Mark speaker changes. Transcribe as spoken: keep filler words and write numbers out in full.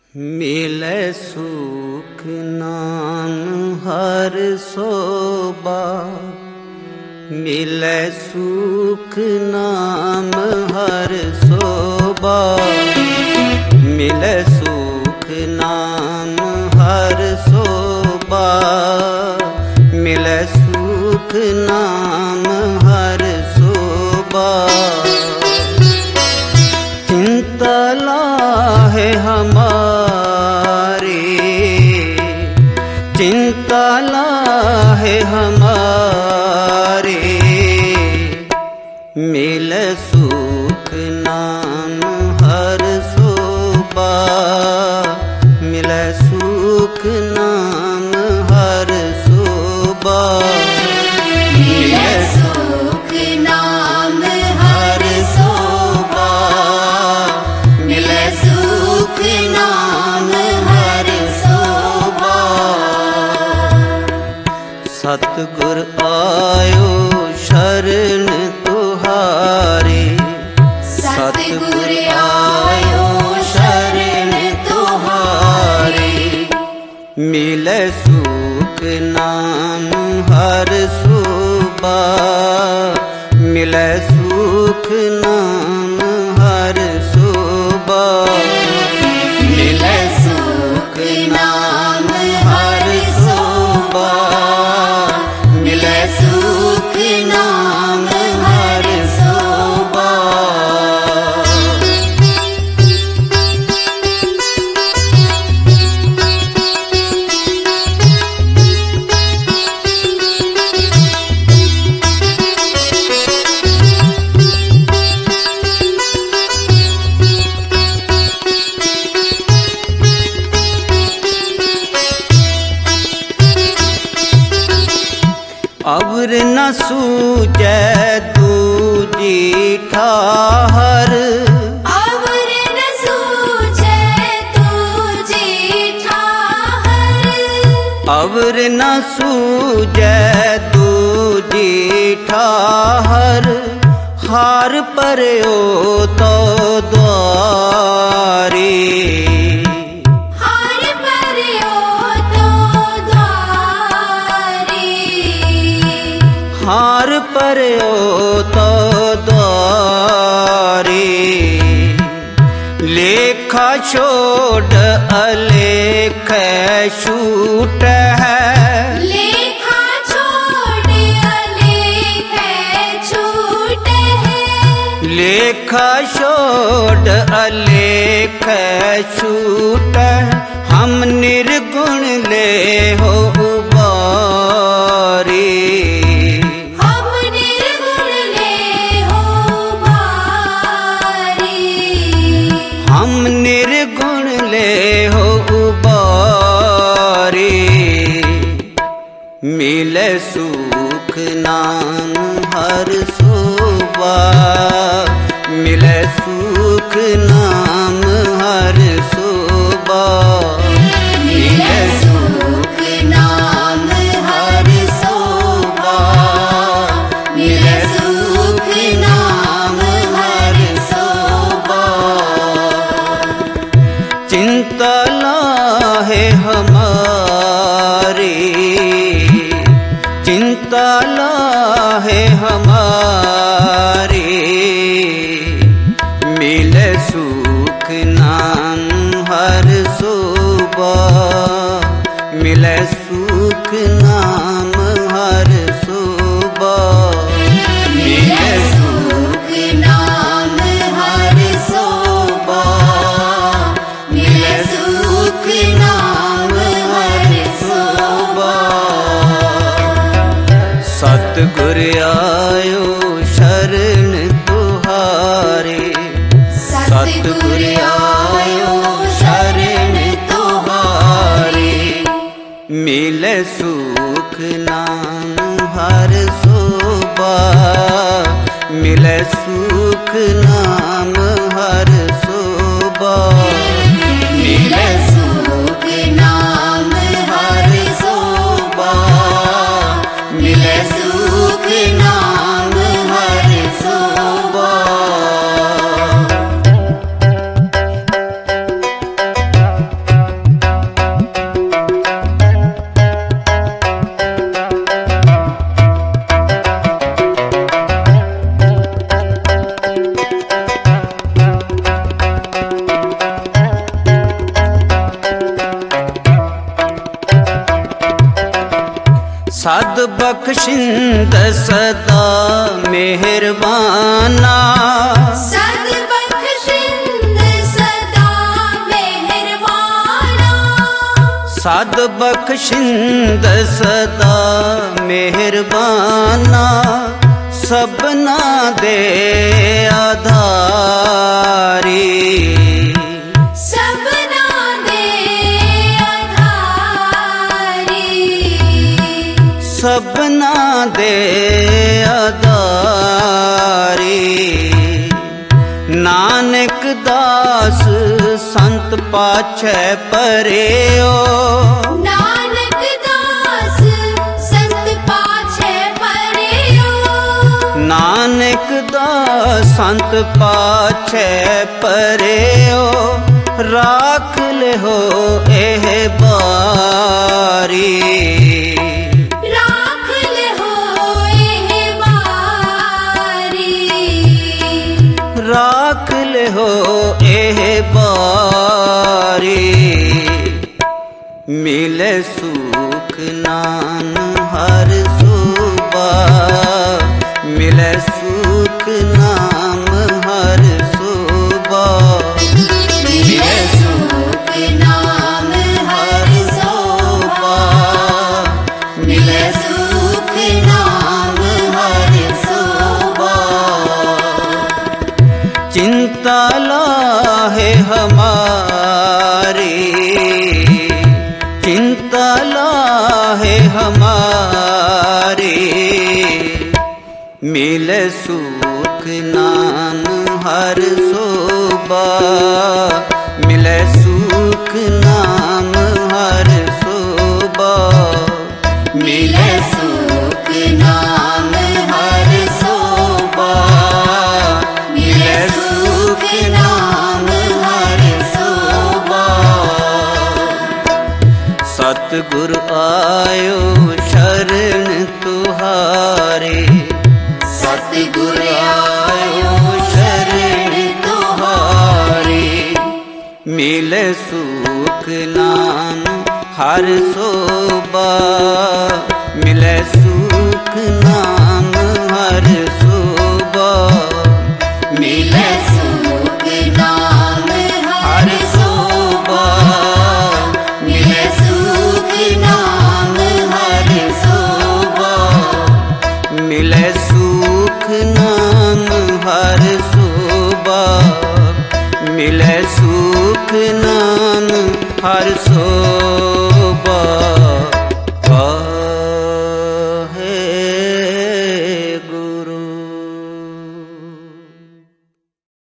Speaker 1: मिले सुख नाम हर सोबा, मिले सुख नाम हर सोबा, मिले सुख नाम हर सोबा, मिले सुख नाम हर सोबा। चिंता लाहे हमारी, चिंता लाहे हमारी, मिले सुख नाम हर सोबा, मिले सुख नाम हर सोबा,
Speaker 2: मिले सुख नाम हर सोबा, मिले सुख नाम हर सोबा।
Speaker 1: सतगुर आयो शरण तुहारी,
Speaker 2: सतगुर आयो शरण तुहारी,
Speaker 1: मिले सुख नाम हर सोबा, मिले सुख नाम हर सोबा,
Speaker 2: मिले सुख नाम हर सोबा, मिले सुख नाम हर सोबा।
Speaker 1: अवर न सूझे दूजी ठाहर,
Speaker 2: अवर न सूझे दूजी ठाहर,
Speaker 1: अवर न सूझे दूजी ठाहर, हार पर्यो तो द्वारी,
Speaker 2: हार पर्यो तो द्वारी,
Speaker 1: हार पर्यो तो द्वारी, लेखा छोड़ अलेख छूट है,
Speaker 2: लेखा छोड़ अलेख छूट है,
Speaker 1: लेखा छोड़ अलेख छूट, हम निर्गुण ले हो उबारी,
Speaker 2: हम निर्गुण ले हो बारी,
Speaker 1: हम निर्गुण ले हो उबारी, मिले सुख नाम हर सोबा, मिले सुख नाम हर सोबा,
Speaker 2: मिले सुख नाम हर सोबा, मिले सुख नाम हर सोबा।
Speaker 1: चिंता लाहे हमारी, चिंता लाहे हमारी, मिले सुख नाम हर सोबा, मिले सुख नाम हर सोबा,
Speaker 2: मिले सुख नाम हर सोबा, मिले सुख नाम हर सोबा।
Speaker 1: सतगुर आयो शरण तुहारी,
Speaker 2: सतगुर आयो शरण तुहारी,
Speaker 1: मिले सुख नाम हर सोबा, मिले सुख नाम हर सोबा,
Speaker 2: मिले सुख नाम हर सोबा, मिले सुख नाम हर सोबा।
Speaker 1: ਬਖਸ਼ਿੰਦ ਸਦਾ ਮਿਹਰਬਾਨਾ,
Speaker 2: ਸਦ ਬਖਸ਼ਿੰਦ ਸਦਾ ਮਿਹਰਬਾਨਾ,
Speaker 1: ਸਦ ਬਖਸ਼ਿੰਦ ਸਦਾ ਮਿਹਰਬਾਨਾ, ਸਭਨਾ ਦੇ ਆਧਾਰੀ,
Speaker 2: ਸਭਨਾ ਦੇ ਆਧਾਰੀ,
Speaker 1: ਸਭਨਾ ਦੇ ਆਧਾਰੀ। ਨਾਨਕ ਦਾਸ ਸੰਤ ਪਾਛੈ ਪਰਿਓ,
Speaker 2: ਨਾਨਕ ਦਾਸ ਸੰਤ ਪਾਛੈ ਪਰਿਓ,
Speaker 1: ਨਾਨਕ ਦਾਸ ਸੰਤ ਪਾਛੈ ਪਰਿਓ, ਰਾਖ ਲਿਓ ਇਹ ਬਾਰੀ,
Speaker 2: ਰਾਖ ਲਿਓ ਇਹ ਬਾਰੀ,
Speaker 1: ਰਾਖ ਲਿਓ ਇਹ ਬਾਰੀ। ਮਿਲੇ ਸੁਖ ਨਾਮ ਹਰ ਸੋਭਾ, ਮਿਲੇ ਸੁਖ ਨਾਮ ਹਰ ਸੋਭਾ,
Speaker 2: ਮਿਲੇ ਸੁਖ ਨਾਮ ਹਰ ਸੋਭਾ, ਮਿਲੇ ਸੁਖ ਨਾਮ ਹਰ ਸੋਭਾ।
Speaker 1: चिंता लाहे हमारी, चिंता लाहे हमारी, मिले सुख नाम हर शोभा, मिले सुख नाम हर शोभा,
Speaker 2: मिले सुख नाम हर शोभा, मिले सुख नाम हर शोभा।
Speaker 1: सतगुर आयो शरण तुहारे,
Speaker 2: सतगुर आयो शरण तुहारे,
Speaker 1: मिले सुख नाम हर शोभा, मिले सुख नाम हर शोभा,
Speaker 2: मिले सुख नाम हर शोभा, मिले सुख नाम हर शोभा,
Speaker 1: मिले सुख नाम हर शोभा, मिले सुख नाम हर